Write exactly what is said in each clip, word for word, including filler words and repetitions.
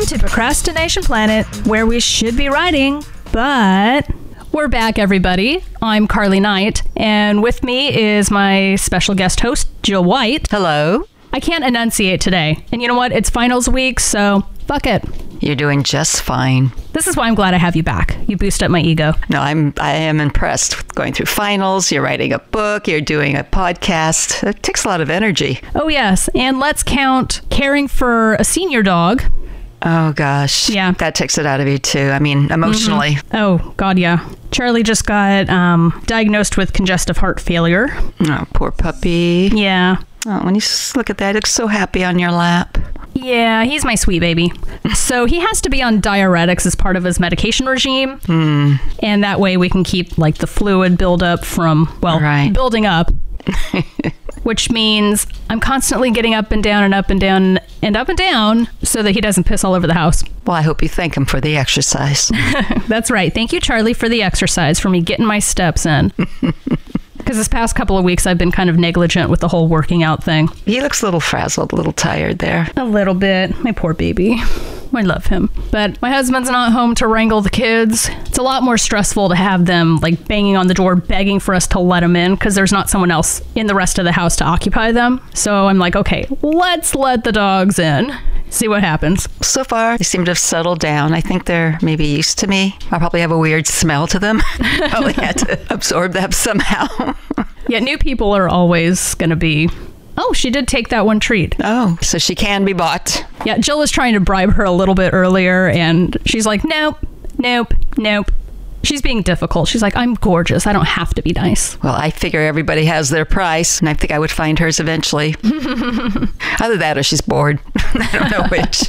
to Procrastination Planet, where we should be writing, but we're back, everybody. I'm Carly Knight, and with me is my special guest host, Jill White. Hello. I can't enunciate today, and you know what? It's finals week, so fuck it. You're doing just fine. This is why I'm glad I have you back. You boost up my ego. No, I'm I am impressed with going through finals. You're writing a book. You're doing a podcast. It takes a lot of energy. Oh, yes. And let's count caring for a senior dog. Oh, gosh. Yeah. That takes it out of you, too. I mean, emotionally. Mm-hmm. Oh, God, yeah. Charlie just got um, diagnosed with congestive heart failure. Oh, poor puppy. Yeah. Oh, when you look at that, he looks so happy on your lap. Yeah, he's my sweet baby. So he has to be on diuretics as part of his medication regime. Mm. And that way we can keep like the fluid buildup from, well, right. building up. Which means I'm constantly getting up and down and up and down and up and down so that he doesn't piss all over the house. Well, I hope you thank him for the exercise. That's right. Thank you, Charlie, for the exercise, for me getting my steps in. Because this past couple of weeks, I've been kind of negligent with the whole working out thing. He looks a little frazzled, a little tired there. A little bit. My poor baby. I love him. But my husband's not home to wrangle the kids. It's a lot more stressful to have them like banging on the door, begging for us to let them in because there's not someone else in the rest of the house to occupy them. So I'm like, okay, let's let the dogs in. See what happens. So far, they seem to have settled down. I think they're maybe used to me. I probably have a weird smell to them. Probably had to absorb that somehow. Yeah, new people are always going to be, oh, she did take that one treat. Oh, so she can be bought. Yeah, Jill was trying to bribe her a little bit earlier, and she's like, nope, nope, nope. She's being difficult. She's like, I'm gorgeous. I don't have to be nice. Well, I figure everybody has their price, and I think I would find hers eventually. Either that or she's bored. I don't know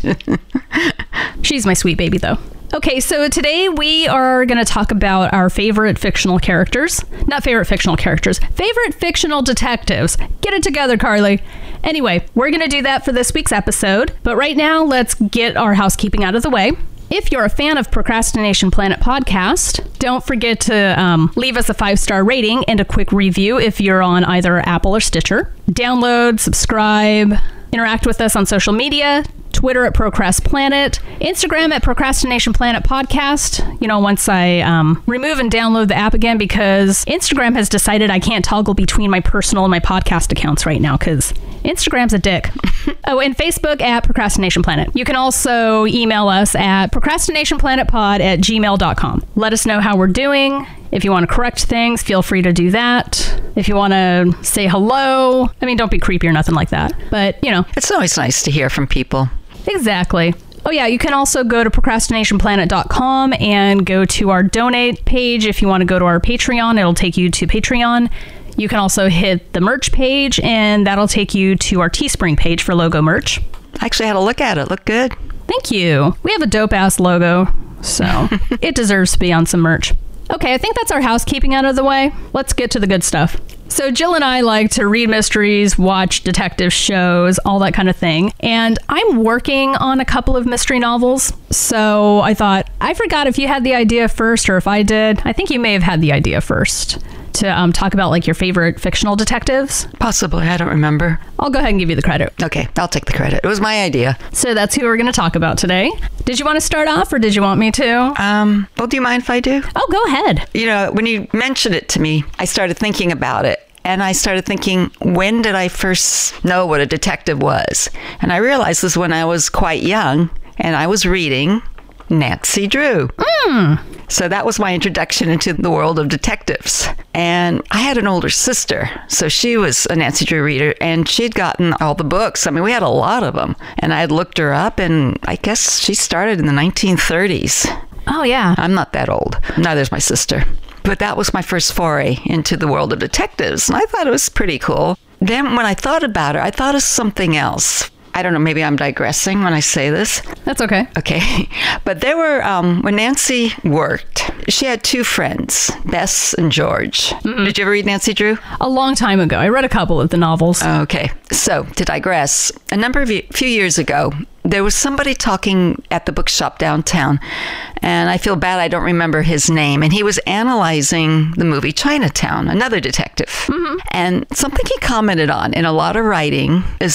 which. She's my sweet baby, though. Okay, so today we are going to talk about our favorite fictional characters. Not favorite fictional characters. Favorite fictional detectives. Get it together, Carly. Anyway, we're going to do that for this week's episode. But right now, let's get our housekeeping out of the way. If you're a fan of Procrastination Planet podcast, don't forget to um, leave us a five-star rating and a quick review if you're on either Apple or Stitcher. Download, subscribe, interact with us on social media. Twitter at Procrast Planet, Instagram at Procrastination Planet Podcast. You know, once I um, remove and download the app again, because Instagram has decided I can't toggle between my personal and my podcast accounts right now because Instagram's a dick. Oh, and Facebook at Procrastination Planet. You can also email us at procrastinationplanetpod at gmail dot com. Let us know how we're doing. If you want to correct things, feel free to do that. If you want to say hello, I mean, don't be creepy or nothing like that. But, you know. It's always nice to hear from people. Exactly. Oh, yeah, you can also go to procrastination planet dot com and go to our donate page. If you want to go to our Patreon, it'll take you to Patreon. You can also hit the merch page, and that'll take you to our Teespring page for logo merch. I actually had a look at it. Looked good. Thank you. We have a dope-ass logo, so it deserves to be on some merch. Okay, I think that's our housekeeping out of the way. Let's get to the good stuff. So Jill and I like to read mysteries, watch detective shows, all that kind of thing. And I'm working on a couple of mystery novels. So I thought, I forgot if you had the idea first or if I did. I think you may have had the idea first to um, talk about like your favorite fictional detectives. Possibly. I don't remember. I'll go ahead and give you the credit. Okay, I'll take the credit. It was my idea. So that's who we're going to talk about today. Did you want to start off or did you want me to? Um, well, do you mind if I do? Oh, go ahead. You know, when you mentioned it to me, I started thinking about it. And I started thinking, when did I first know what a detective was? And I realized this when I was quite young, and I was reading Nancy Drew. Mm. So that was my introduction into the world of detectives. And I had an older sister, so she was a Nancy Drew reader, and she'd gotten all the books. I mean, we had a lot of them. And I had looked her up, and I guess she started in the nineteen thirties. Oh, yeah. I'm not that old. Neither's my sister. But that was my first foray into the world of detectives, and I thought it was pretty cool. Then when I thought about it, I thought of something else. I don't know, maybe I'm digressing when I say this. That's okay. Okay. But there were, um, when Nancy worked, she had two friends, Bess and George. Mm-mm. Did you ever read Nancy Drew? A long time ago. I read a couple of the novels. Okay. So, to digress, a number of ye- few years ago, there was somebody talking at the bookshop downtown, and I feel bad I don't remember his name, and he was analyzing the movie Chinatown, another detective. Mm-hmm. And something he commented on in a lot of writing is that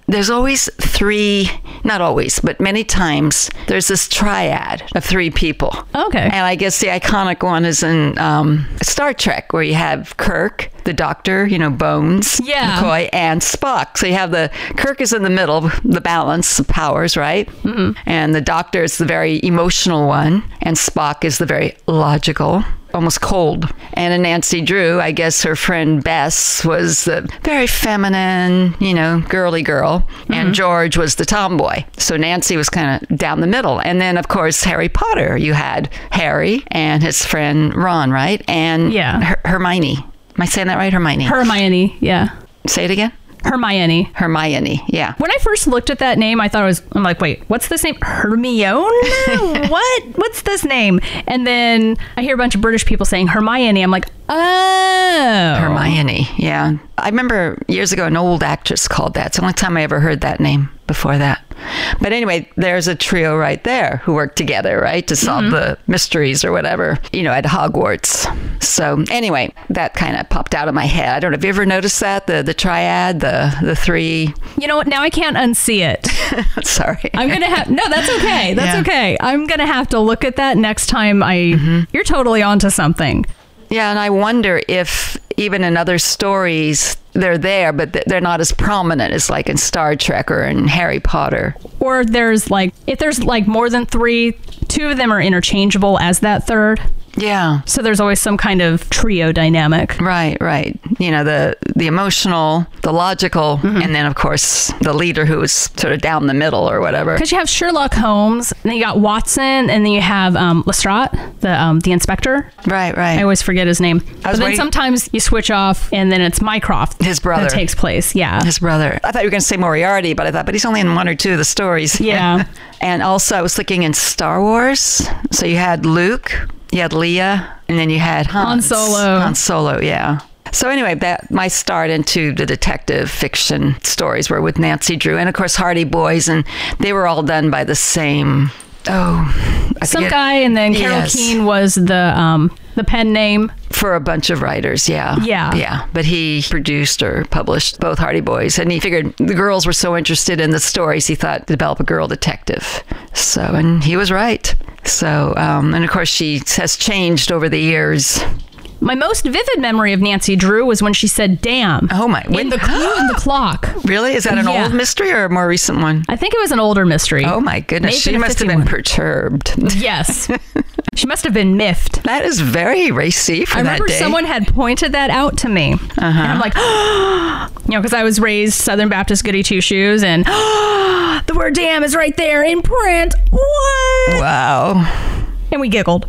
there's always three, not always, but many times, there's this triad of three people. Okay. And I guess the iconic one is in um, Star Trek, where you have Kirk, the doctor, you know, Bones, Yeah. McCoy, and Spock. So you have the, Kirk is in the middle, the balance of powers, right? Mm-hmm. And the doctor is the very emotional one, and Spock is the very logical, almost cold. And in Nancy Drew, I guess her friend Bess was the very feminine, you know, girly girl, mm-hmm. and George was the tomboy. So Nancy was kind of down the middle. And then, of course, Harry Potter, you had Harry and his friend Ron, right? And Yeah. Her- Hermione. Am I saying that right? Hermione. Hermione, yeah. Say it again. Hermione. Hermione, yeah. When I first looked at that name, I thought it was, I'm like, wait, what's this name? Hermione? What? What's this name? And then I hear a bunch of British people saying Hermione. I'm like, oh. Hermione, yeah. I remember years ago an old actress called that. It's the only time I ever heard that name before that. But anyway, there's a trio right there who work together, right, to solve mm-hmm. the mysteries or whatever, you know, at Hogwarts. So anyway, that kind of popped out of my head. I don't know. Have you ever noticed that? The the triad, the the three? You know what? Now I can't unsee it. Sorry. I'm going to have, no, that's okay. That's Yeah. okay. I'm going to have to look at that next time I, Mm-hmm. you're totally onto something. Yeah, and I wonder if even in other stories they're there, but th- they're not as prominent as like in Star Trek or in Harry Potter. Or there's like, if there's like more than three, two of them are interchangeable as that third. Yeah. So there's always some kind of trio dynamic. Right, right. You know, the the emotional, the logical, mm-hmm. and then, of course, the leader who is sort of down the middle or whatever. Because you have Sherlock Holmes, and then you got Watson, and then you have um, Lestrade, the um, the inspector. Right, right. I always forget his name. But then waiting- sometimes you switch off, and then it's Mycroft. His brother. That takes place, yeah. His brother. I thought you were going to say Moriarty, but I thought, but he's only in one or two of the stories. Yeah. And also, I was thinking in Star Wars. So you had Luke, you had Leia, and then you had Hans. Han Solo. Han Solo, yeah. So anyway, that my start into the detective fiction stories were with Nancy Drew, and of course Hardy Boys, and they were all done by the same. Oh, I Some forget. guy, and then Carol Yes. Keane was the um, the pen name. For a bunch of writers, yeah. Yeah. Yeah. But he produced or published both Hardy Boys. And he figured the girls were so interested in the stories, he thought to develop a girl detective. So, and he was right. So, um, and of course, she has changed over the years. My most vivid memory of Nancy Drew was when she said, damn. Oh, my. In the clue in the clock. Really? Is that an Yeah. old mystery or a more recent one? I think it was an older mystery. Oh, my goodness. Maybe She the must have fifty-one. been perturbed. Yes. She must have been miffed. That is very racy for I that remember day. someone had pointed that out to me. Uh-huh. And I'm like, you know, because I was raised Southern Baptist goody two shoes, and the word damn is right there in print. What? Wow. And we giggled.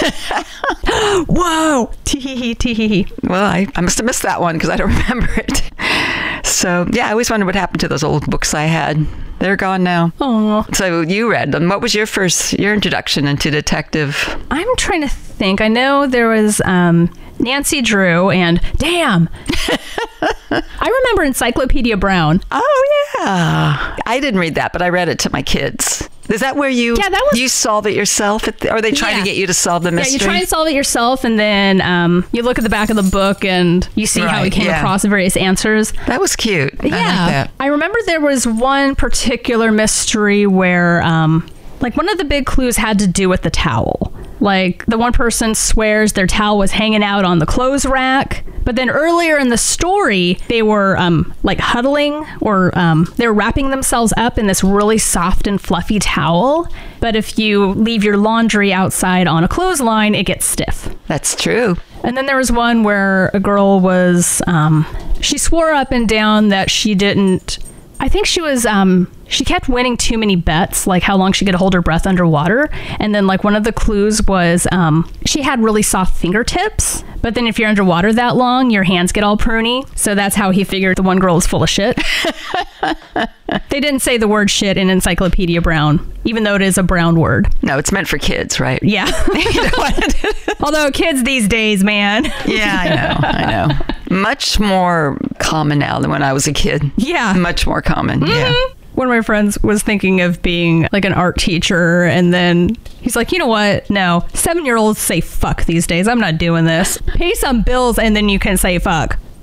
Whoa. Tee-hee-hee, tee-hee-hee. Well, I, I must have missed that one because I don't remember it. So, yeah, I always wondered what happened to those old books I had. They're gone now. Oh. So you read them. What was your first, your introduction into detective? I'm trying to think. I know there was um, Nancy Drew and damn. I remember Encyclopedia Brown. Oh, yeah. I didn't read that, but I read it to my kids. Is that where you Yeah, that was- you solve it yourself? At the, or are they trying Yeah. to get you to solve the mystery? Yeah, you try and solve it yourself, and then um, you look at the back of the book and you see how he Right, came yeah. across the various answers. That was cute. I like that. I remember there was one particular mystery where, um, like, one of the big clues had to do with the towel. Like, the one person swears their towel was hanging out on the clothes rack, but then earlier in the story, they were, um, like, huddling, or um, they were wrapping themselves up in this really soft and fluffy towel. But if you leave your laundry outside on a clothesline, it gets stiff. That's true. And then there was one where a girl was, um, she swore up and down that she didn't, I think she was, um, she kept winning too many bets, like how long she could hold her breath underwater. And then like one of the clues was um, she had really soft fingertips. But then if you're underwater that long, your hands get all pruny. So that's how he figured the one girl is full of shit. They didn't say the word shit in Encyclopedia Brown, even though it is a brown word. No, it's meant for kids, right? Yeah. Although kids these days, man. Yeah, I know. I know. Much more common now than when I was a kid. Yeah. Much more common. Mm-hmm. Yeah. One of my friends was thinking of being like an art teacher, and then he's like, you know what? No, seven-year-olds say fuck these days. I'm not doing this. Pay some bills, and then you can say fuck.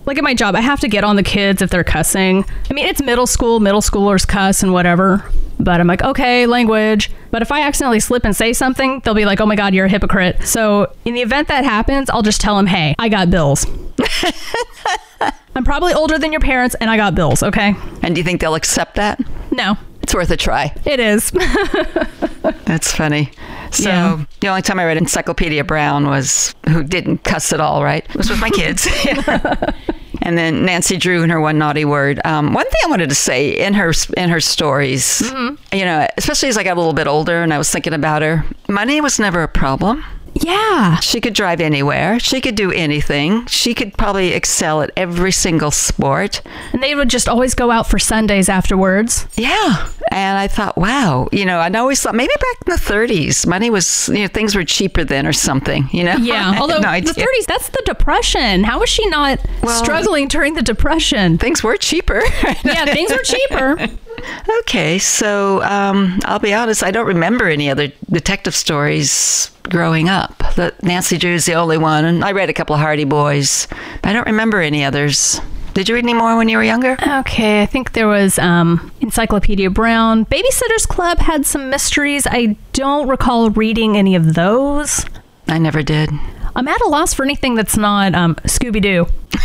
like at my job, I have to get on the kids if they're cussing. I mean, it's middle school, middle schoolers cuss and whatever. But I'm like, okay, language. But if I accidentally slip and say something, they'll be like, oh my God, you're a hypocrite. So in the event that happens, I'll just tell them, hey, I got bills. I'm probably older than your parents and I got bills, okay? And do you think they'll accept that? No. It's worth a try. It is. That's funny. So Yeah. the only time I read Encyclopedia Brown was who didn't cuss at all, right? It was with my kids. And then Nancy Drew and her one naughty word. Um, one thing I wanted to say in her in her stories, mm-hmm. you know, especially as I got a little bit older and I was thinking about her, money was never a problem. Yeah. She could drive anywhere. She could do anything. She could probably excel at every single sport. And they would just always go out for Sundays afterwards. Yeah. And I thought, wow, you know, I always thought maybe back in the thirties, money was, you know, things were cheaper then or something, you know? Yeah. Although no the thirties, that's the Depression. How was she not well, struggling during the Depression? Things were cheaper. Yeah, things were cheaper. Okay. So um, I'll be honest, I don't remember any other detective stories growing up. The, Nancy Drew's the only one. And I read a couple of Hardy Boys. I don't remember any others. Did you read any more when you were younger? Okay, I think there was um, Encyclopedia Brown. Babysitter's Club had some mysteries. I don't recall reading any of those. I never did. I'm at a loss for anything that's not um, Scooby-Doo.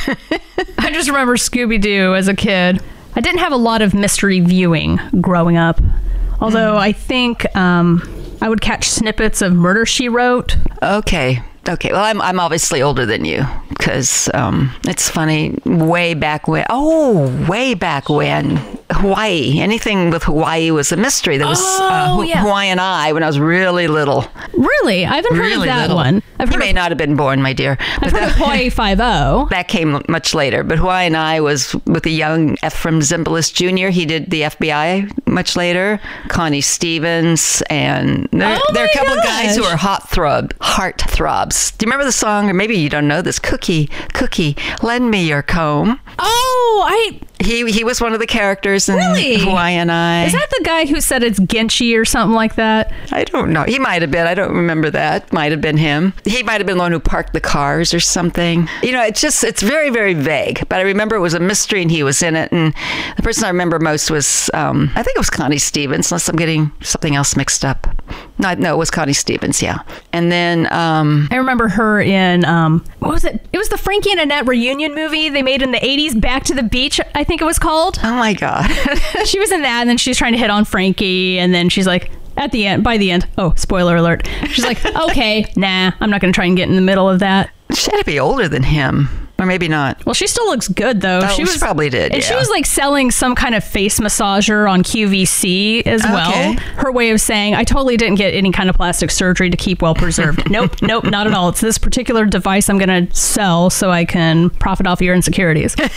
I just remember Scooby-Doo as a kid. I didn't have a lot of mystery viewing growing up. Although mm. I think um, I would catch snippets of Murder, She Wrote. Okay. Okay, well, I'm I'm obviously older than you because um, it's funny. Way back when, oh, way back when, Hawaii. Anything with Hawaii was a mystery. There was oh, uh, yeah. Hawaiian Eye when I was really little. Really, I haven't heard really of that little. one. I've you heard may of, not have been born, my dear. I've heard that, of Hawaii Five-O. That came much later, but Hawaiian Eye was with a young Ephraim Zimbalist Junior He did the F B I much later. Connie Stevens, and there, oh there are a couple gosh. of guys who are hot throb, heart throbs. Do you remember the song? Or maybe you don't know this. Cookie, Cookie, lend me your comb. Oh, I... He he was one of the characters in really? Hawaiian Eye. Is that the guy who said it's Genchi or something like that? I don't know. He might have been. I don't remember that. Might have been him. He might have been the one who parked the cars or something. You know, it's just, it's very, very vague. But I remember it was a mystery and he was in it. And the person I remember most was, um, I think it was Connie Stevens, unless I'm getting something else mixed up. No, no, it was Connie Stevens, yeah. And then... Um, I remember her in, um, what was it? It was the Frankie and Annette reunion movie they made in the eighties, Back to the Beach, I think it was called. Oh my God. She was in that, and then she's trying to hit on Frankie, and then she's like, at the end, by the end, oh, spoiler alert. She's like, okay, nah, I'm not going to try and get in the middle of that. She had to be older than him. Or maybe not. Well, she still looks good, though. Oh, she, was, she probably did, And yeah. she was, like, selling some kind of face massager on Q V C as well. Okay. Her way of saying, I totally didn't get any kind of plastic surgery to keep well preserved. Nope, nope, not at all. It's this particular device I'm going to sell so I can profit off of your insecurities. This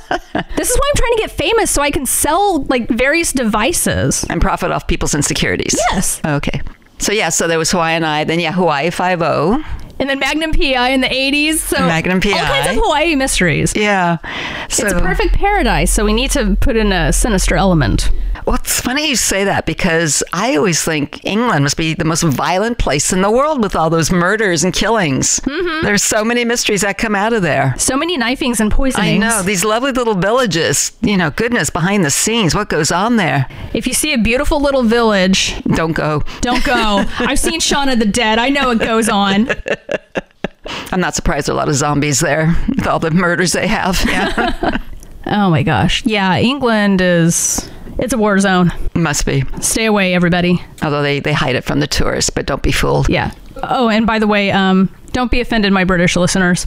is why I'm trying to get famous, so I can sell, like, various devices. And profit off people's insecurities. Yes. Okay. So, yeah, so there was Hawaiian Eye. Then, yeah, Hawaii Five-O. And then Magnum P I in the eighties. So Magnum P I. All kinds of Hawaii mysteries. Yeah. So, it's a perfect paradise, so we need to put in a sinister element. Well, it's funny you say that because I always think England must be the most violent place in the world with all those murders and killings. Mm-hmm. There's so many mysteries that come out of there. So many knifings and poisonings. I know. These lovely little villages. You know, goodness, behind the scenes, what goes on there? If you see a beautiful little village... Don't go. Don't go. I've seen Shaun of the Dead. I know it goes on. I'm not surprised there are a lot of zombies there with all the murders they have. Yeah. Oh my gosh. Yeah, England is... It's a war zone. Must be. Stay away, everybody. Although they, they hide it from the tourists, but don't be fooled. Yeah. Oh, and by the way, um, don't be offended, my British listeners.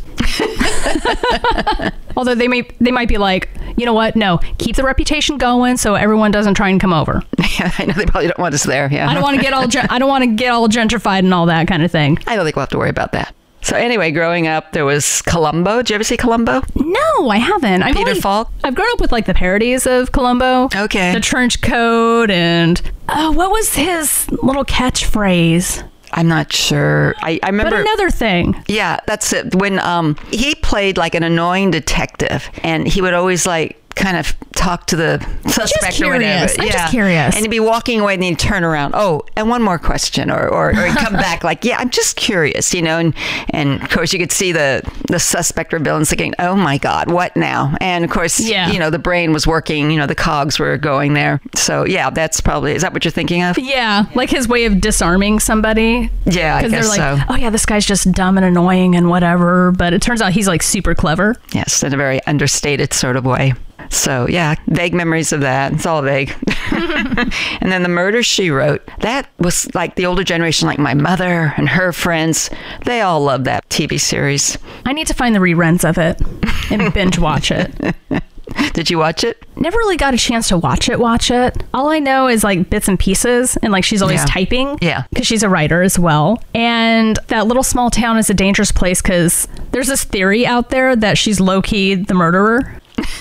Although they may they might be like, you know what? No, keep the reputation going so everyone doesn't try and come over. Yeah, I know they probably don't want us there. Yeah. I don't want to get all gen- I don't want to get all gentrified and all that kind of thing. I don't think we'll have to worry about that. So anyway, growing up, there was Columbo. Did you ever see Columbo? No, I haven't. I've Peter only, Falk? I've grown up with like the parodies of Columbo. Okay. The trench coat and oh, what was his little catchphrase? I'm not sure. I, I remember. But another thing. Yeah, that's it. When um he played like an annoying detective, and he would always like kind of talk to the suspect or whatever. I'm just curious. And he'd be walking away and he'd turn around. Oh, and one more question. Or, or, or he'd come back like, yeah, I'm just curious, you know. And, and of course, you could see the, the suspect or villains thinking, oh, my God, what now? And of course, yeah. you know, the brain was working, you know, the cogs were going there. So, yeah, that's probably, is that what you're thinking of? Yeah, like his way of disarming somebody. Yeah, I guess they're like, so. oh, yeah, this guy's just dumb and annoying and whatever. But it turns out he's like super clever. Yes, in a very understated sort of way. So, yeah, vague memories of that. It's all vague. And then The Murder, She Wrote. That was like the older generation, like my mother and her friends. They all loved that T V series. I need to find the reruns of it and binge watch it. Did you watch it? Never really got a chance to watch it, watch it. All I know is like bits and pieces, and like she's always Yeah. typing. Yeah. Because she's a writer as well. And that little small town is a dangerous place because there's this theory out there that she's low-key the murderer.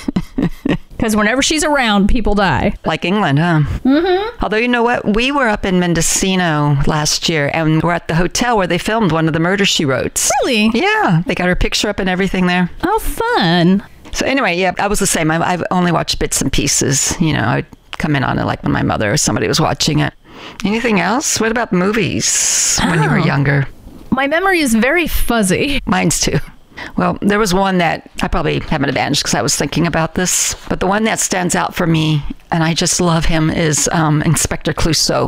Because whenever she's around, people die. Like England, huh? Mm-hmm. Although, you know what? We were up in Mendocino last year, and we're at the hotel where they filmed one of The Murder, She Wrote. Really? Yeah, they got her picture up and everything there. Oh, fun. So anyway, yeah, I was the same. I, I've only watched bits and pieces. You know, I'd come in on it like when my mother or somebody was watching it. Anything else? What about movies when you were Oh. younger? My memory is very fuzzy. Mine's too. Well, there was one that I probably have an advantage because I was thinking about this, but the one that stands out for me, and I just love him, is um, Inspector Clouseau.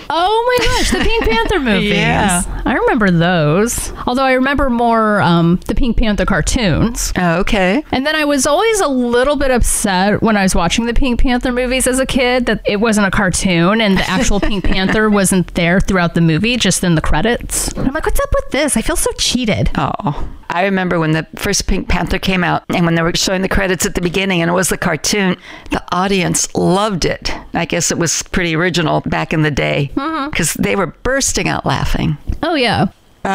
Oh my gosh, the Pink Panther movies. Yeah. I remember those. Although I remember more um, the Pink Panther cartoons. Oh, okay. And then I was always a little bit upset when I was watching the Pink Panther movies as a kid that it wasn't a cartoon and the actual Pink Panther wasn't there throughout the movie, just in the credits. And I'm like, what's up with this? I feel so cheated. Oh, I remember when the first Pink Panther came out and when they were showing the credits at the beginning and it was the cartoon, the audience loved it. I guess it was pretty original back in the day because they were bursting out laughing. Oh, yeah.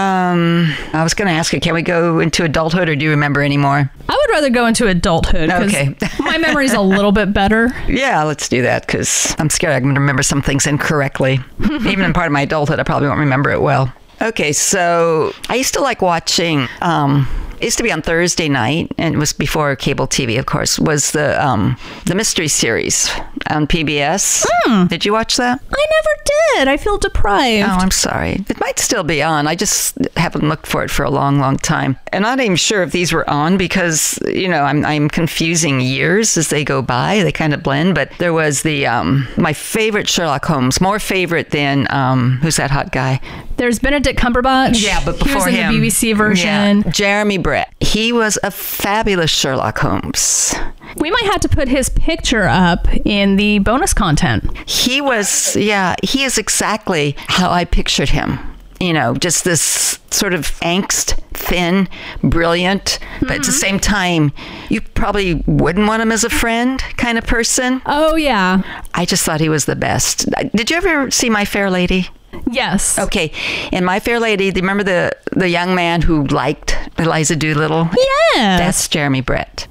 Um, I was going to ask you, can we go into adulthood or do you remember anymore? I would rather go into adulthood because Okay. my memory's a little bit better. Yeah, let's do that because I'm scared I'm going to remember some things incorrectly. Even in part of my adulthood, I probably won't remember it well. Okay, so I used to like watching, um, it used to be on Thursday night, and it was before cable T V, of course, was the um, the mystery series on P B S. Hmm. Did you watch that? I never did. I feel deprived. Oh, I'm sorry. It might still be on. I just haven't looked for it for a long, long time. And I'm not even sure if these were on because, you know, I'm, I'm confusing years as they go by. They kind of blend. But there was the, um, my favorite Sherlock Holmes, more favorite than, um, who's that hot guy? There's Benedict Cumberbatch. Yeah, but he before was in him. the B B C version. Yeah. Jeremy Brett. He was a fabulous Sherlock Holmes. We might have to put his picture up in the bonus content. He was, yeah, he is exactly how I pictured him. You know, just this sort of angst, thin, brilliant, but at the same time, you probably wouldn't want him as a friend kind of person. Oh, yeah. I just thought he was the best. Did you ever see My Fair Lady? Yes. Okay, in My Fair Lady, do you remember the, the young man who liked Eliza Doolittle? Yes. That's Jeremy Brett.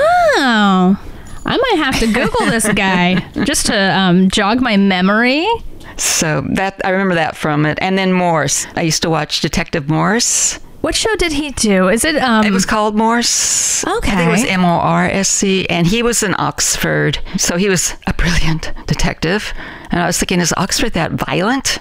Oh. I might have to Google this guy just to um, jog my memory. So that I remember that from it. And then Morse. I used to watch Detective Morse. What show did he do? Is it? Um, It was called Morse. Okay. I think it was M O R S C. And he was in Oxford. So he was a brilliant detective. And I was thinking, is Oxford that violent?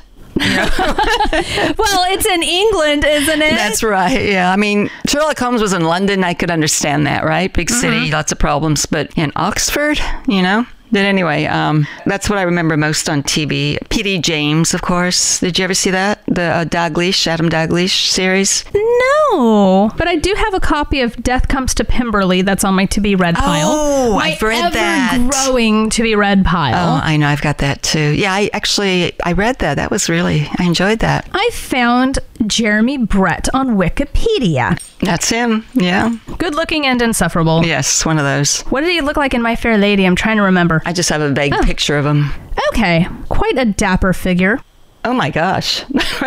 well, it's in England, isn't it? That's right. Yeah. I mean, Sherlock Holmes was in London. I could understand that, right? Big city, Mm-hmm. lots of problems. But in Oxford, you know? But anyway, um, that's what I remember most on T V. P D James, of course. Did you ever see that? The uh, Dalgleish, Adam Dalgleish series? No, but I do have a copy of Death Comes to Pemberley that's on my to be read pile. Oh, my I've read that. growing to be read pile. Oh, I know. I've got that too. Yeah, I actually, I read that. That was really, I enjoyed that. I found Jeremy Brett on Wikipedia. That's him. Yeah. Good looking and insufferable. Yes, one of those. What did he look like in My Fair Lady? I'm trying to remember. I just have a vague Oh. picture of him. Okay, quite a dapper figure. Oh my gosh.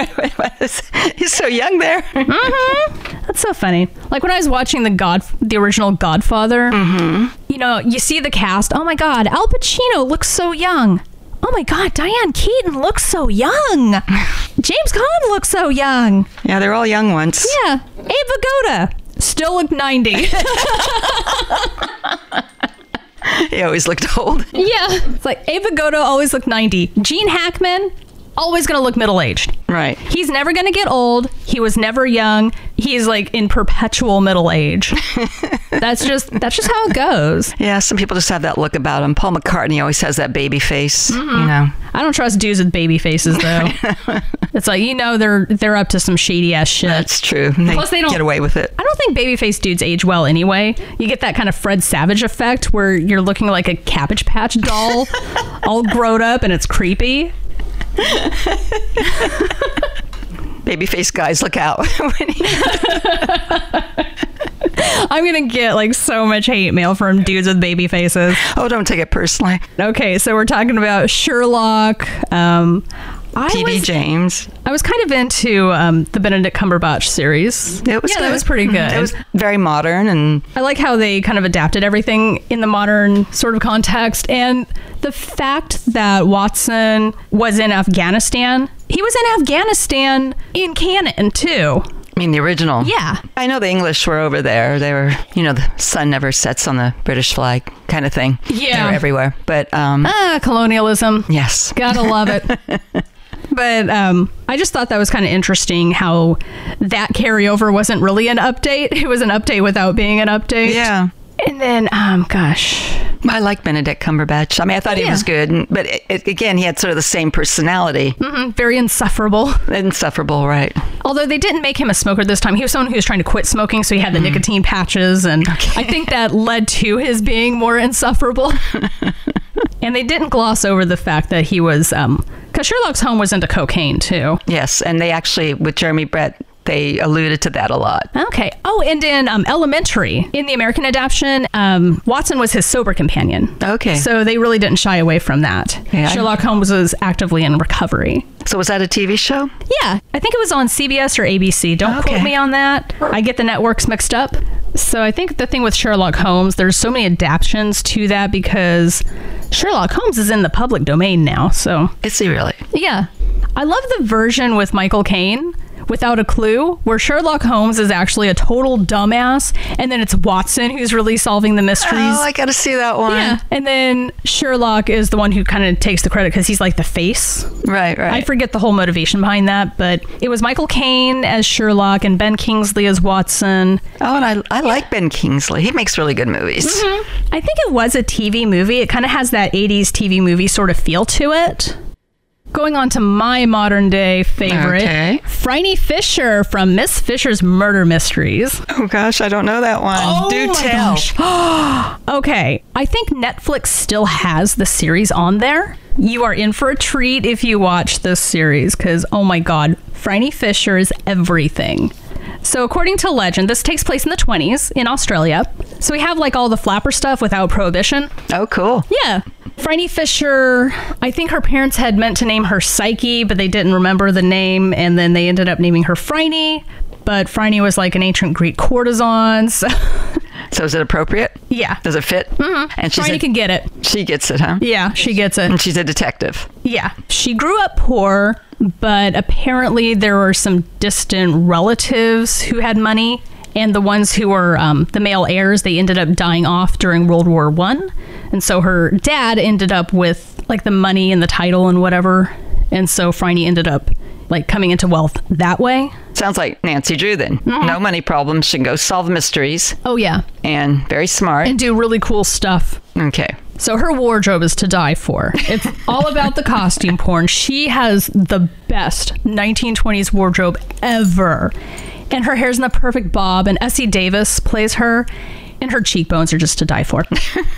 He's so young there. Mm-hmm. That's so funny. Like when I was watching the God, the original Godfather, mm-hmm. you know, you see the cast. Oh my God, Al Pacino looks so young. Oh my God, Diane Keaton looks so young. James Caan looks so young. Yeah, they're all young ones. Yeah, Abe Vigoda still look ninety. He always looked old. Yeah. It's like Abe Vigoda always looked ninety. Gene Hackman, always going to look middle-aged. Right. He's never going to get old. He was never young. He's like in perpetual middle age. That's just that's just how it goes. Yeah, some people just have that look about him. Paul McCartney always has that baby face, mm-hmm. you know. I don't trust dudes with baby faces, though. It's like, you know, they're they're up to some shady ass shit. That's true. They Plus, they don't get away with it. I don't think babyface dudes age well anyway. You get that kind of Fred Savage effect where you're looking like a Cabbage Patch doll, all grown up, and it's creepy. Babyface guys, look out. I'm gonna get like so much hate mail from dudes with baby faces. Oh, don't take it personally. Okay, so we're talking about Sherlock. Um, I P D was, James. I was kind of into um, the Benedict Cumberbatch series. It was yeah, good. that was pretty good. It was very modern, and I like how they kind of adapted everything in the modern sort of context, and the fact that Watson was in Afghanistan. He was in Afghanistan in canon too. I mean, the original. Yeah. I know the English were over there. They were, you know, the sun never sets on the British flag kind of thing. Yeah. They were everywhere. But, um... Ah, colonialism. Yes. Gotta love it. But um, I just thought that was kind of interesting how that carryover wasn't really an update. It was an update without being an update. Yeah. And then, um, gosh... I like Benedict Cumberbatch. I mean, I thought he yeah. was good, but it, it, again, he had sort of the same personality. Mm-hmm, very insufferable. Insufferable, right. Although they didn't make him a smoker this time. He was someone who was trying to quit smoking, so he had the mm. nicotine patches, and okay. I think that led to his being more insufferable. And they didn't gloss over the fact that he was, um, because Sherlock Holmes was into cocaine, too. Yes, and they actually, with Jeremy Brett, they alluded to that a lot. Okay. Oh, and in um, Elementary, in the American adaptation, um, Watson was his sober companion. Okay. So they really didn't shy away from that. Yeah, Sherlock Holmes was actively in recovery. So was that a T V show? Yeah. I think it was on C B S or A B C. Don't okay. quote me on that. I get the networks mixed up. So I think the thing with Sherlock Holmes, there's so many adaptations to that because Sherlock Holmes is in the public domain now. So is he really? Yeah. I love the version with Michael Caine. Without a Clue, where Sherlock Holmes is actually a total dumbass, and then it's Watson who's really solving the mysteries. Oh, I gotta see that one. Yeah, and then Sherlock is the one who kind of takes the credit because he's like the face. Right, right. I forget the whole motivation behind that, but it was Michael Caine as Sherlock and Ben Kingsley as Watson. Oh, and I, I like Ben Kingsley. He makes really good movies. Mm-hmm. I think it was a T V movie. It kind of has that eighties T V movie sort of feel to it. Going on to my modern day favorite, okay. Phryne Fisher from Miss Fisher's Murder Mysteries. Oh gosh, I don't know that one. Oh Do my tell. Gosh. Okay, I think Netflix still has the series on there. You are in for a treat if you watch this series because, oh my God, Phryne Fisher is everything. So according to legend, this takes place in the twenties in Australia. So we have like all the flapper stuff without prohibition. Oh, cool. Yeah. Phryne Fisher, I think her parents had meant to name her Psyche, but they didn't remember the name, and then they ended up naming her Phryne. But Phryne was like an ancient Greek courtesan. So, so is it appropriate? Yeah. Does it fit? Mm-hmm. And Phryne a, can get it. She gets it, huh? Yeah, she gets it. And she's a detective. Yeah. She grew up poor, but apparently there were some distant relatives who had money. And the ones who were um, the male heirs, they ended up dying off during World War One. And so her dad ended up with like the money and the title and whatever. And so Phryne ended up like coming into wealth that way. Sounds like Nancy Drew then. Mm-hmm. No money problems. She can go solve mysteries. Oh, yeah. And very smart. And do really cool stuff. Okay. So her wardrobe is to die for. It's all about the costume porn. She has the best nineteen twenties wardrobe ever. And her hair's in the perfect bob. And Essie Davis plays her. And her cheekbones are just to die for.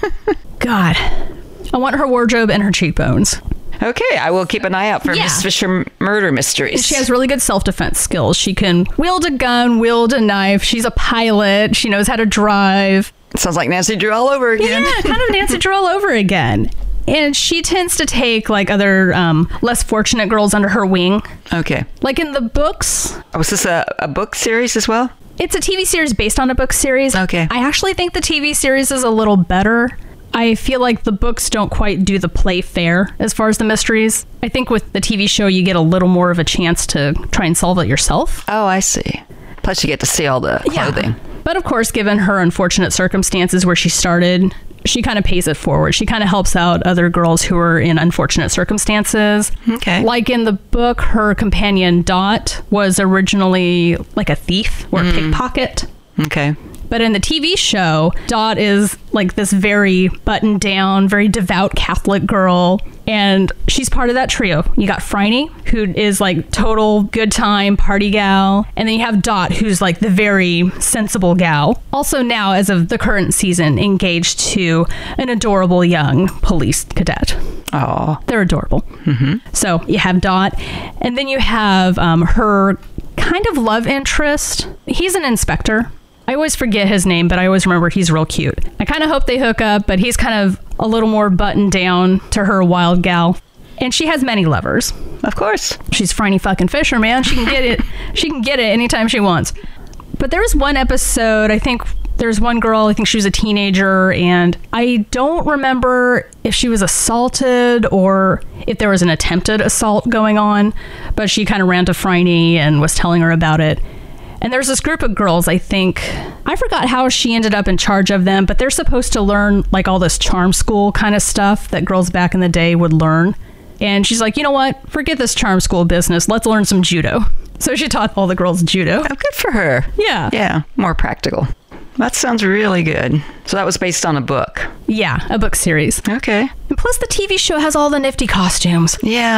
God. I want her wardrobe and her cheekbones. Okay, I will keep an eye out for yeah. Miss Fisher Murder Mysteries. She has really good self-defense skills. She can wield a gun, wield a knife. She's a pilot. She knows how to drive. Sounds like Nancy Drew all over again. Yeah, kind of Nancy Drew all over again. And she tends to take like other um, less fortunate girls under her wing. Okay. Like in the books. Oh, is this a, a book series as well? It's a T V series based on a book series. Okay. I actually think the T V series is a little better. I feel like the books don't quite do the play fair as far as the mysteries. I think with the T V show, you get a little more of a chance to try and solve it yourself. Oh, I see. Plus you get to see all the clothing. Yeah. But of course, given her unfortunate circumstances where she started, she kind of pays it forward. She kind of helps out other girls who are in unfortunate circumstances. Okay. Like in the book, her companion Dot was originally like a thief or a pickpocket. Okay. But in the T V show, Dot is like this very buttoned down, very devout Catholic girl. And she's part of that trio. You got Phryne, who is like total good time party gal. And then you have Dot, who's like the very sensible gal. Also now, as of the current season, engaged to an adorable young police cadet. Oh. They're adorable. Mm-hmm. So you have Dot. And then you have um, her kind of love interest. He's an inspector. I always forget his name, but I always remember he's real cute. I kind of hope they hook up, but he's kind of a little more buttoned down to her wild gal. And she has many lovers. Of course. She's Phryne fucking Fisher, man. She can get it. She can get it anytime she wants. But there was one episode, I think there's one girl, I think she was a teenager, and I don't remember if she was assaulted or if there was an attempted assault going on, but she kind of ran to Phryne and was telling her about it. And there's this group of girls, I think, I forgot how she ended up in charge of them, but they're supposed to learn like all this charm school kind of stuff that girls back in the day would learn. And she's like, you know what? Forget this charm school business. Let's learn some judo. So she taught all the girls judo. Oh, good for her. Yeah. Yeah, more practical. That sounds really good. So that was based on a book. Yeah, a book series. Okay. And plus the T V show has all the nifty costumes.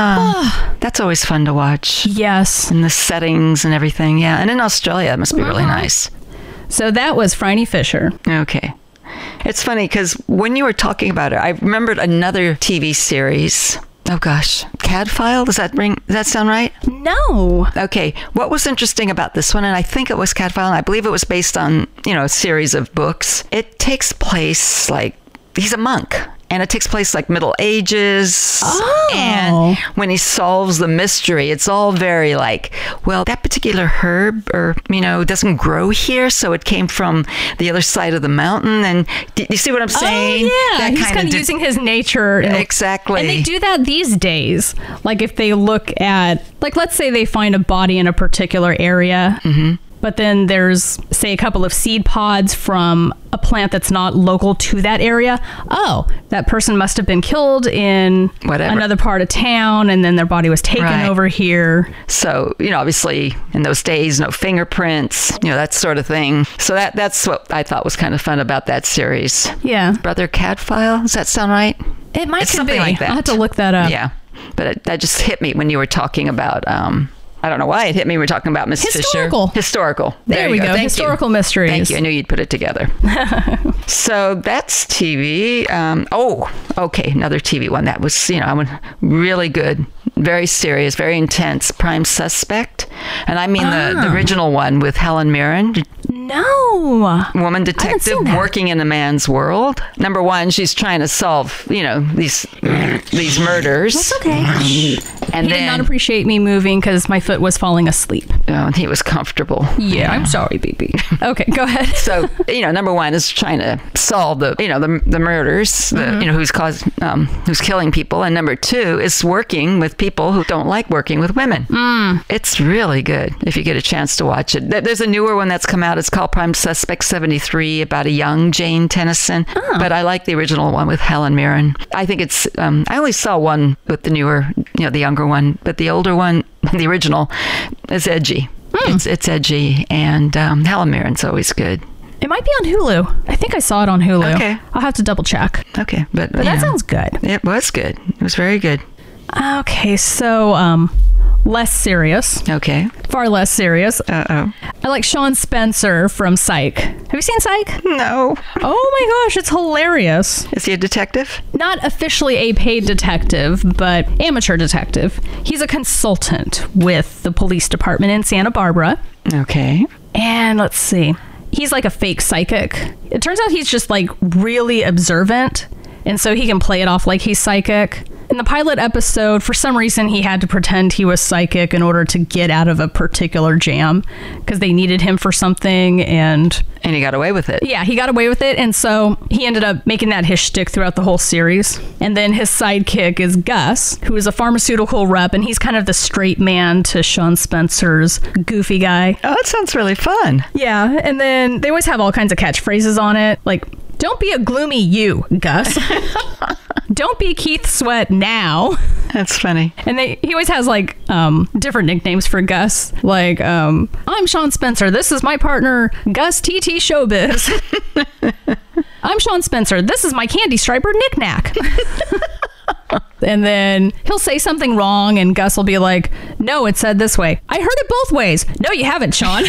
Yeah. That's always fun to watch. Yes. And the settings and everything. Yeah. And in Australia, it must be really Uh-huh. nice. So that was Phryne Fisher. Okay. It's funny because when you were talking about it, I remembered another T V series. Oh gosh, Cadfile. Does that ring? Does that sound right? No. Okay. What was interesting about this one, and I think it was Cadfile, and I believe it was based on, you know, a series of books. It takes place like he's a monk. And it takes place like Middle Ages. Oh. And when he solves the mystery, it's all very like, well, that particular herb or, you know, doesn't grow here. So it came from the other side of the mountain. And do you see what I'm saying? Oh, yeah. That He's kind kind of di- using his nature. Exactly. And they do that these days. Like if they look at, like, let's say they find a body in a particular area. Mm-hmm. But then there's, say, a couple of seed pods from a plant that's not local to that area. Oh, that person must have been killed in Whatever. another part of town, and then their body was taken Right. over here. So, you know, obviously in those days, no fingerprints, you know, that sort of thing. So that that's what I thought was kind of fun about that series. Yeah. Brother Cadfile, does that sound right? It might It's could something be. like that. I'll have to look that up. Yeah. But it, that just hit me when you were talking about, um, I don't know why it hit me. We were talking about Miss Historical. Fisher. Historical. There, you we go. Thank Historical you. mysteries. Thank you. I knew you'd put it together. So that's T V. Um, oh, okay. Another T V one that was, you know, I went really good, very serious, very intense. Prime Suspect. And I mean the, the Ah. original one with Helen Mirren. No. Woman seen detective that. working in a man's world. Number one, she's trying to solve, you know, these these murders. That's okay. And He did then not appreciate me moving because my foot was falling asleep. oh, he was comfortable. Yeah, I'm sorry, baby. Okay, go ahead. So, you know, number one is trying to solve the, you know, the, the murders, the, Mm-hmm. you know, who's caused, um, who's killing people. And number two is working with people who don't like working with women. Mm. It's really good if you get a chance to watch it. There- There's a newer one that's come out. It's called Prime Suspect seventy-three, about a young Jane Tennyson. Oh. But I like the original one with Helen Mirren. I think it's, um, I only saw one with the newer, you know, the younger one, but the older one, the original, is edgy. Hmm. It's it's edgy, and um, Helen Mirren's always good. It might be on Hulu. I think I saw it on Hulu. Okay. I'll have to double check. Okay, but But you that know, sounds good. It was good. It was very good. Okay, so um, less serious, Okay. far less serious. Uh oh. I like Sean Spencer from Psych. Have you seen Psych? No. Oh my gosh, it's hilarious. Is he a detective? Not officially a paid detective, but amateur detective. He's a consultant with the police department in Santa Barbara. Okay. And let's see. He's like a fake psychic. It turns out he's just like really observant. And so he can play it off like he's psychic. In the pilot episode, for some reason, he had to pretend he was psychic in order to get out of a particular jam because they needed him for something. And And he got away with it. yeah, he got away with it. And so he ended up making that his shtick throughout the whole series. And then his sidekick is Gus, who is a pharmaceutical rep. And he's kind of the straight man to Sean Spencer's goofy guy. Oh, that sounds really fun. Yeah, and then they always have all kinds of catchphrases on it, like Don't be a gloomy you, Gus. Don't be Keith Sweat now. That's funny. And they, he always has like um, different nicknames for Gus. Like, um, I'm Sean Spencer. This is my partner, Gus T T Showbiz. I'm Sean Spencer. This is my Candy Striper knick-knack. And then he'll say something wrong and Gus will be like, no, it said this way. I heard it both ways. No, you haven't, Sean.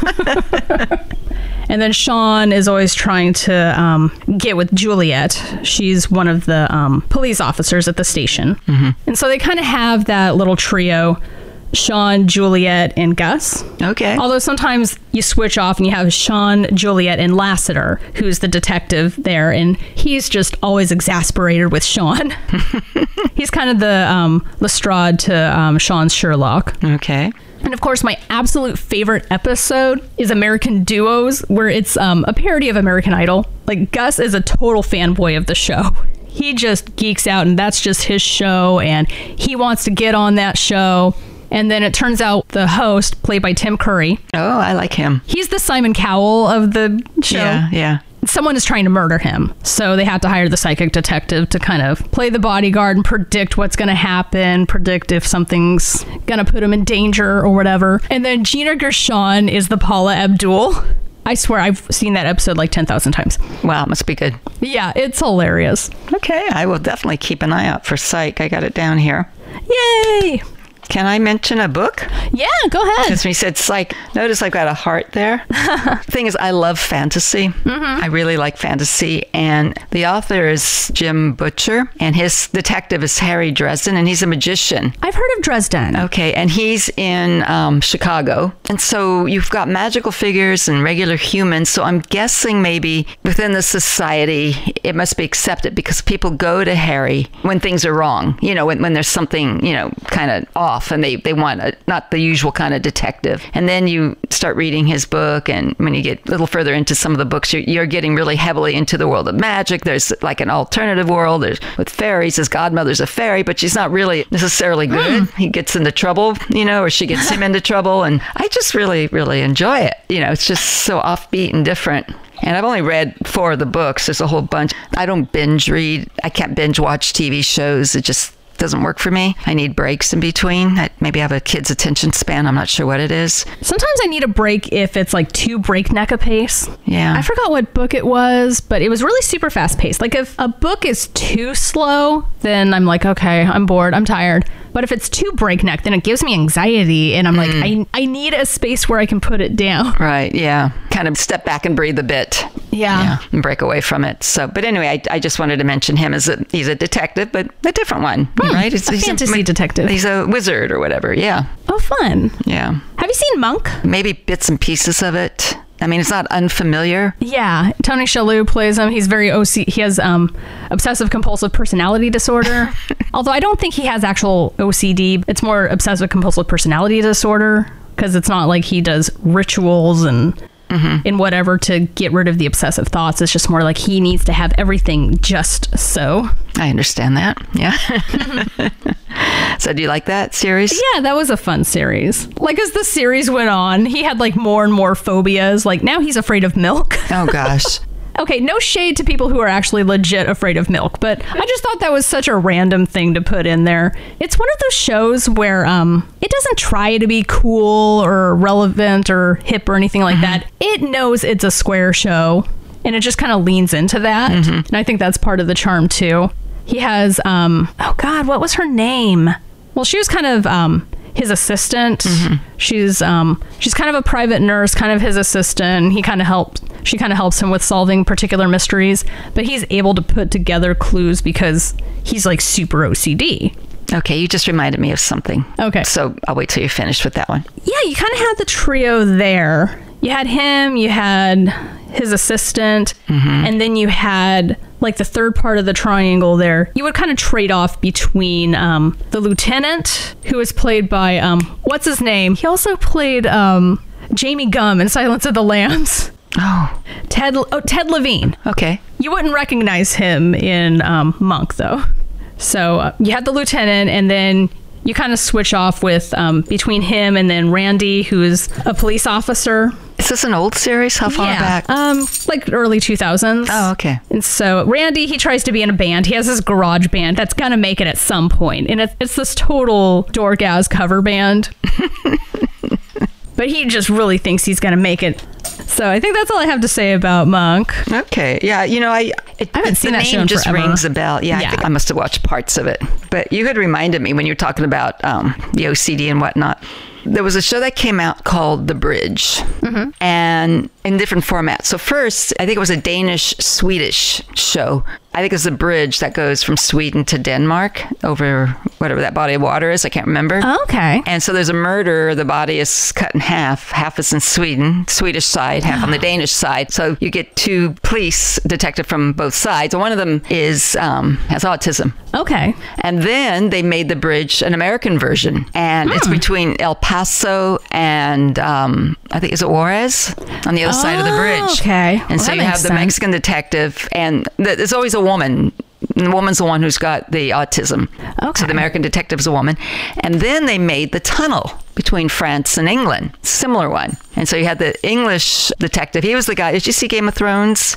And then Sean is always trying to um, get with Juliet. She's one of the um, police officers at the station. Mm-hmm. And so they kind of have that little trio, Sean, Juliet, and Gus. Okay. Although sometimes you switch off and you have Sean, Juliet, and Lassiter, who's the detective there, and he's just always exasperated with Sean. He's kind of the um, Lestrade to um, Sean's Sherlock. Okay. And of course, my absolute favorite episode is American Duos, where it's um, a parody of American Idol. Like, Gus is a total fanboy of the show. He just geeks out, and that's just his show, and he wants to get on that show. And then it turns out the host, played by Tim Curry. Oh, I like him. He's the Simon Cowell of the show. Yeah, yeah. Someone is trying to murder him. So they had to hire the psychic detective to kind of play the bodyguard and predict what's going to happen, predict if something's going to put him in danger or whatever. And then Gina Gershon is the Paula Abdul. I swear I've seen that episode like ten thousand times. Wow, must be good. Yeah, it's hilarious. Okay, I will definitely keep an eye out for Psych. I got it down here. Yay! Can I mention a book? Yeah, go ahead. Since we said psych, notice I've got a heart there. The thing is, I love fantasy. Mm-hmm. I really like fantasy. And the author is Jim Butcher, and his detective is Harry Dresden, and he's a magician. I've heard of Dresden. Okay, and he's in um, Chicago. And so you've got magical figures and regular humans. So I'm guessing maybe within the society, it must be accepted because people go to Harry when things are wrong. You know, when, when there's something, you know, kind of off. And they, they want a, not the usual kind of detective. And then you start reading his book. And when you get a little further into some of the books, you're, you're getting really heavily into the world of magic. There's like an alternative world. There's with fairies. His godmother's a fairy, but she's not really necessarily good. Mm. He gets into trouble, you know, or she gets him into trouble. And I just really, really enjoy it. You know, it's just so offbeat and different. And I've only read four of the books. There's a whole bunch. I don't binge read. I can't binge watch T V shows. It just doesn't work for me. I need breaks in between. I maybe have a kid's attention span. I'm not sure what it is. Sometimes I need a break if it's like too breakneck a pace. Yeah. I forgot what book it was, but it was really super fast paced. Like if a book is too slow, then I'm like, okay, I'm bored. I'm tired. But if it's too breakneck, then it gives me anxiety. And I'm mm. like, I, I need a space where I can put it down. Right. Yeah. Kind of step back and breathe a bit. Yeah. yeah and break away from it. So, but anyway, I, I just wanted to mention him as a, he's a detective, but a different one, mm, right? It's a he's fantasy a, detective. He's a wizard or whatever. Yeah. Oh, fun. Yeah. Have you seen Monk? Maybe bits and pieces of it. I mean, it's not unfamiliar. Yeah. Tony Shalhoub plays him. He's very O C. He has um, obsessive compulsive personality disorder. Although I don't think he has actual O C D. It's more obsessive compulsive personality disorder because it's not like he does rituals and mm-hmm. and whatever to get rid of the obsessive thoughts. It's just more like he needs to have everything just so. I understand that. Yeah. So do you like that series? Yeah, that was a fun series. Like as the series went on, he had like more and more phobias. Like now he's afraid of milk. Oh gosh. Okay, no shade to people who are actually legit afraid of milk, but I just thought that was such a random thing to put in there. It's one of those shows where um, it doesn't try to be cool or relevant or hip or anything like mm-hmm. that. It knows it's a square show, and it just kind of leans into that. Mm-hmm. And I think that's part of the charm, too. He has, um, oh God, what was her name? Well, she was kind of um, his assistant. Mm-hmm. She's um, she's kind of a private nurse, kind of his assistant. He kind of helps. She kind of helps him with solving particular mysteries, but he's able to put together clues because he's like super O C D. Okay, you just reminded me of something. Okay. So I'll wait till you're finished with that one. Yeah, you kind of had the trio there. You had him, you had his assistant, mm-hmm. and then you had like the third part of the triangle there. You would kind of trade off between um, the lieutenant, who was played by, um, what's his name? He also played um, Jamie Gumb in Silence of the Lambs. Oh. Ted oh, Ted Levine. Okay. You wouldn't recognize him in um, Monk, though. So uh, you had the lieutenant, and then you kind of switch off with um, between him and then Randy, who is a police officer. Is this an old series? How far yeah, back? um, like early two thousands. Oh, okay. And so Randy, he tries to be in a band. He has this garage band that's gonna make it at some point, and it's, it's this total dork-ass cover band. But he just really thinks he's gonna make it. So I think that's all I have to say about Monk. Okay. Yeah. You know, I it, I haven't seen the that name show in just forever. rings a bell. Yeah, Yeah. I think I must have watched parts of it. But you had reminded me when you were talking about um, the O C D and whatnot. There was a show that came out called The Bridge, mm-hmm. and in different formats. So first, I think it was a Danish-Swedish show. I think it's The Bridge that goes from Sweden to Denmark over whatever that body of water is. I can't remember. Okay. And so there's a murder. The body is cut in half. Half is in Sweden, Swedish side, half on the Danish side. So you get two police detective from both sides. And one of them is um, has autism. Okay. And then they made The Bridge an American version. And Hmm. it's between El Paso and um, I think, is it Juarez? On the other side of the bridge. Okay. And Well, so that you makes have the sense. Mexican detective, and th- there's always a woman. And the woman's the one who's got the autism. Okay. So the American detective's a woman. And then they made the tunnel between France and England, similar one. And so you had the English detective. He was the guy. Did you see Game of Thrones?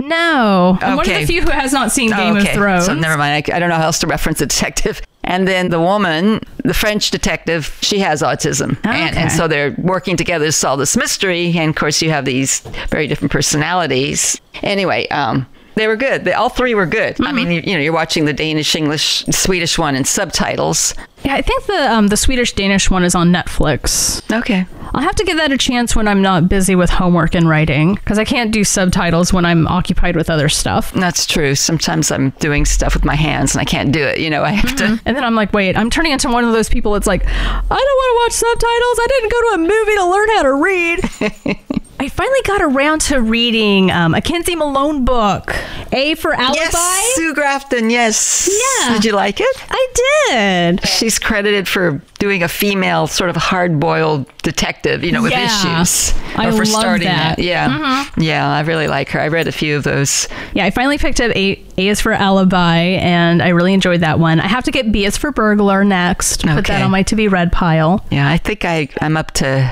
No. I'm one of Okay. the few who has not seen Game Oh, of Thrones. So never mind. I, I don't know how else to reference a detective. And then the woman, the French detective, she has autism. And, Okay. and so they're working together to solve this mystery. And of course, you have these very different personalities. Anyway, um, they were good. They, all three were good. Mm-hmm. I mean, you, you know, you're watching the Danish, English, Swedish one in subtitles. Yeah, I think the um, the Swedish Danish one is on Netflix. Okay. I'll have to give that a chance when I'm not busy with homework and writing, because I can't do subtitles when I'm occupied with other stuff. That's true. Sometimes I'm doing stuff with my hands and I can't do it. You know, I have to. And then I'm like, wait, I'm turning into one of those people that's like, I don't want to watch subtitles. I didn't go to a movie to learn how to read. I finally got around to reading um, a Kinsey Malone book, A for Alibi. Yes, Sue Grafton, yes. Yeah. Did you like it? I did. She's credited for doing a female sort of hard-boiled detective, you know, with Yeah. issues. I or for love starting that. Yeah. Mm-hmm. Yeah, I really like her. I read a few of those. Yeah, I finally picked up A, A is for Alibi, and I really enjoyed that one. I have to get B is for Burglar next. Put Okay. that on my to-be read pile. Yeah, I think I, I'm up to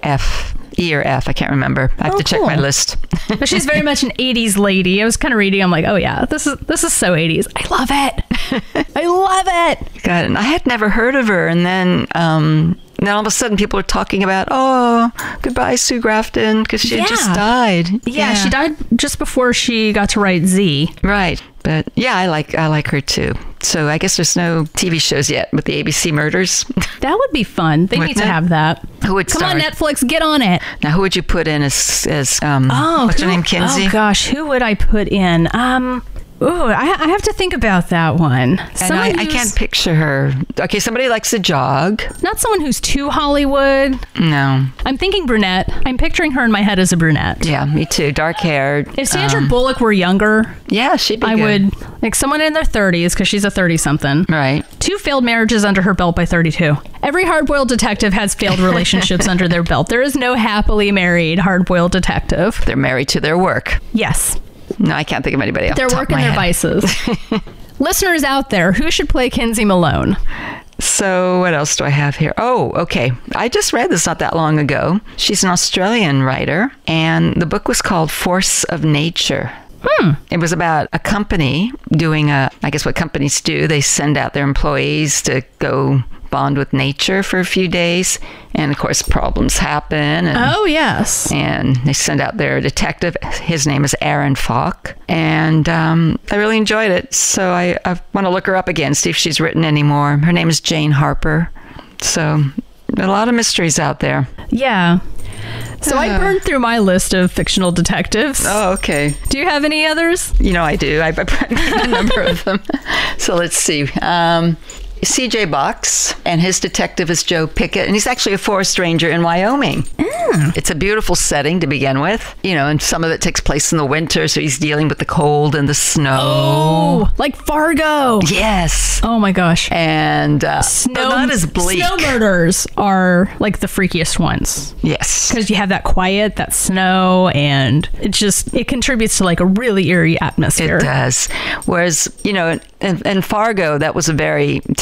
F. E or F, I can't remember. I have Oh, to check cool. my list. But she's very much an eighties lady. I was kind of reading. I'm like, oh yeah, this is this is so eighties. I love it. I love it. God, and I had never heard of her, and then um, then all of a sudden people are talking about, oh, goodbye, Sue Grafton, because she had just Yeah. died. Yeah, she died just before she got to write Z. Right, but yeah, I like I like her too. So I guess there's no T V shows yet with the A B C murders. That would be fun. They Wouldn't need to it? have that. Who would Come star? on, Netflix, get on it. Now, who would you put in as as um? Oh, what's her who- name? Kinsey. Oh gosh, who would I put in? Um, ooh, I, I have to think about that one. And Someone I, I who's- can't picture her. Okay, somebody likes to jog. Not someone who's too Hollywood. No. I'm thinking brunette. I'm picturing her in my head as a brunette. Yeah, me too. Dark haired. If Sandra Bullock were younger, Yeah, she'd be I good. would like someone in their thirties because she's a thirty-something. Right. Two failed marriages under her belt by thirty-two. Every hard-boiled detective has failed relationships under their belt. There is no happily married hard-boiled detective. They're married to their work. Yes, No, I can't think of anybody else. their work and their vices. Listeners out there, who should play Kinsey Malone? So what else do I have here? Oh, okay. I just read this not that long ago. She's an Australian writer, and the book was called Force of Nature. Hmm. It was about a company doing a, I guess what companies do, they send out their employees to go bond with nature for a few days. And of course, problems happen. And, Oh, yes. and they send out their detective. His name is Aaron Falk. And um, I really enjoyed it. So I, I want to look her up again, see if she's written any more. Her name is Jane Harper. So a lot of mysteries out there. Yeah. So I burned through my list of fictional detectives. Oh, okay. Do you have any others? You know, I do. I've a number of them. So let's see. Um, C J Box, and his detective is Joe Pickett, and he's actually a forest ranger in Wyoming. Mm. It's a beautiful setting to begin with, you know, and some of it takes place in the winter, so he's dealing with the cold and the snow. Oh, like Fargo. Yes. Oh my gosh. And uh, Snow, but not as bleak. Snow murders are like the freakiest ones Yes. because you have that quiet, that snow, and it just it contributes to like a really eerie atmosphere. It does. Whereas, you know, in, in Fargo, that was a very, to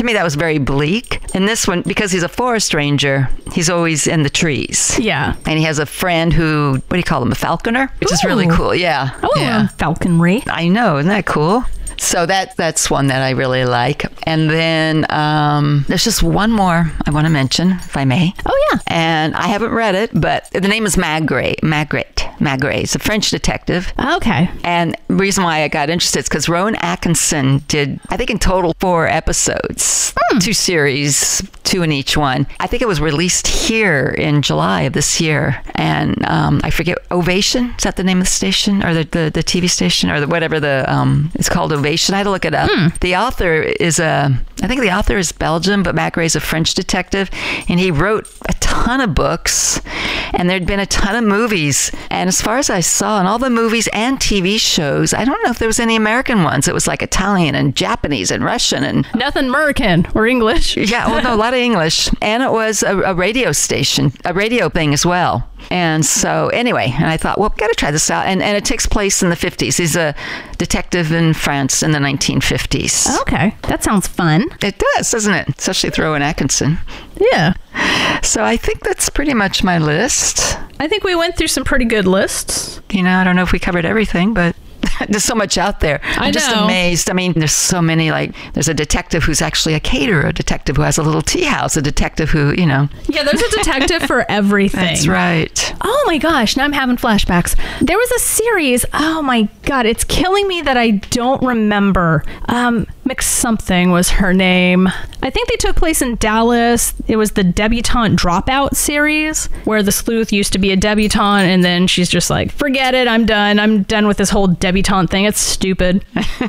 me, that was very bleak. In this one, because he's a forest ranger, he's always in the trees. Yeah. And he has a friend who, what do you call him, a falconer? Which Ooh. is really cool. Yeah. I want yeah. falconry. I know. Isn't that cool? So that that's one that I really like. And then um, there's just one more I want to mention, if I may. Oh, yeah. And I haven't read it, but the name is Maigret. Maigret. Maigret. It's a French detective. Okay. And the reason why I got interested is because Rowan Atkinson did, I think in total, four episodes, hmm. two series, two in each one. I think it was released here in July of this year. And um, I forget, Ovation? Is that the name of the station? Or the, the, the T V station? Or the, whatever the, um, it's called Ovation. I had to look it up. Hmm. The author is a, I think the author is Belgian, but Maigret is a French detective. And he wrote a ton of books. And there'd been a ton of movies. And as far as I saw, in all the movies and T V shows, I don't know if there was any American ones. It was like Italian and Japanese and Russian and... Nothing American or English. Yeah, well, no, a lot of English. And it was a, a radio station, a radio thing as well. And so anyway, and I thought, well, got to try this out. And, and it takes place in the fifties. He's a detective in France in the nineteen fifties. Okay. That sounds fun. It does, doesn't it? Especially with Rowan Atkinson. Yeah. So I think that's pretty much my list. I think we went through some pretty good lists. You know, I don't know if we covered everything, but there's so much out there. I'm I just know. amazed. I mean, there's so many, like, there's a detective who's actually a caterer, a detective who has a little tea house, a detective who, you know. Yeah, there's a detective for everything. That's right. Oh my gosh, now I'm having flashbacks. There was a series, oh my God, it's killing me that I don't remember. Um, Mix something was her name. I think they took place in Dallas. It was the Debutante Dropout series, where the sleuth used to be a debutante, and then she's just like, forget it, I'm done. I'm done with this whole debutante thing. It's stupid.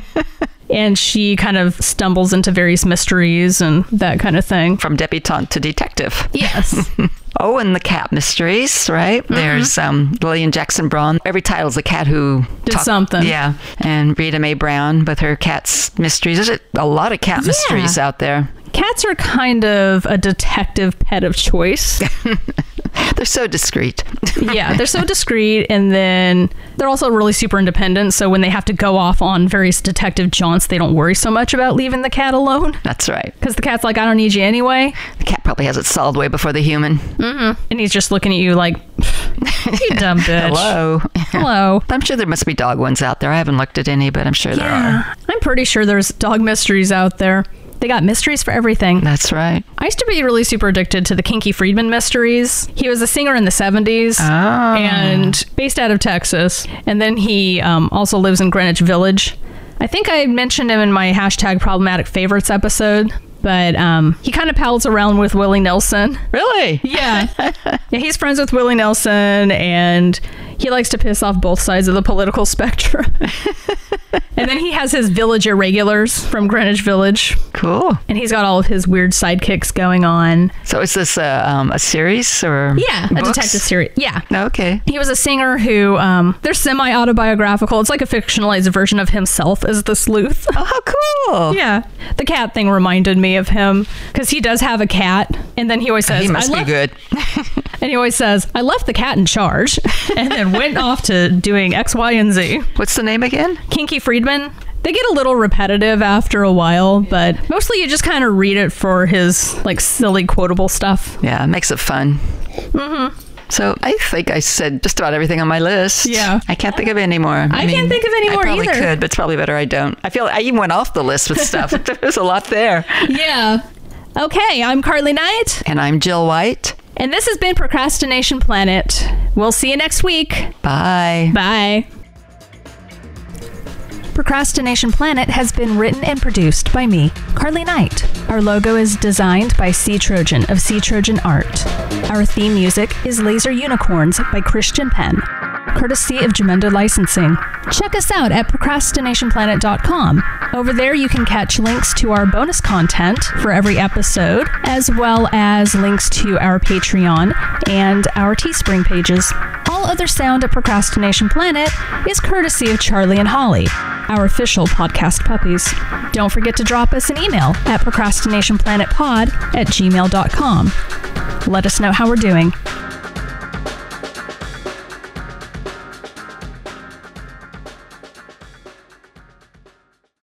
And she kind of stumbles into various mysteries and that kind of thing. From debutante to detective. Yes. Oh, and the cat mysteries, right? Mm-hmm. There's um, Lillian Jackson Braun. Every title's a cat who did talk- something. Yeah. And Rita Mae Brown with her cat's mysteries. There's a lot of cat yeah. mysteries out there. Cats are kind of a detective pet of choice. They're so discreet. Yeah, they're so discreet, and then they're also really super independent, so when they have to go off on various detective jaunts, they don't worry so much about leaving the cat alone. That's right. Because the cat's like, I don't need you anyway. The cat probably has it solved way before the human. Mm-hmm. And he's just looking at you like, you dumb bitch. Hello. Hello. I'm sure there must be dog ones out there. I haven't looked at any, but I'm sure yeah, there are. I'm pretty sure there's dog mysteries out there. They got mysteries for everything. That's right. I used to be really super addicted to the Kinky Friedman mysteries. He was a singer in the seventies oh. and based out of Texas. And then he um, also lives in Greenwich Village. I think I mentioned him in my hashtag problematic favorites episode. But um, he kind of pals around with Willie Nelson. Really? Yeah. Yeah, he's friends with Willie Nelson, and he likes to piss off both sides of the political spectrum. And then he has his Village Irregulars from Greenwich Village. Cool. And he's got all of his weird sidekicks going on. So is this a, um, a series or Yeah, books? a detective series. Yeah. Okay. He was a singer who, um, they're semi-autobiographical. It's like a fictionalized version of himself as the sleuth. Oh, how cool. Yeah. The cat thing reminded me of him because he does have a cat. And then he always says, he must I be left- good. And he always says, I left the cat in charge and then went off to doing X, Y, and Z. What's the name again? Kinky Friedman. They get a little repetitive after a while, but mostly you just kind of read it for his like silly quotable stuff. Yeah, it makes it fun. Mm-hmm. So I think I said just about everything on my list. Yeah. I can't think of any more. I, I mean, can't think of any more I probably either. could, but it's probably better I don't. I feel I even went off the list with stuff. There's a lot there. Yeah. Okay, I'm Carly Knight. And I'm Jill White. And this has been Procrastination Planet. We'll see you next week. Bye. Bye. Procrastination Planet has been written and produced by me, Carly Knight. Our logo is designed by Sea Trojan of Sea Trojan Art. Our theme music is Laser Unicorns by Christian Penn, courtesy of Jamendo Licensing. Check us out at procrastination planet dot com. Over there you can catch links to our bonus content for every episode, as well as links to our Patreon and our Teespring pages. All other sound at Procrastination Planet is courtesy of Charlie and Holly, our official podcast puppies. Don't forget to drop us an email at procrastinationplanetpod at gmail dot com. Let us know how we're doing.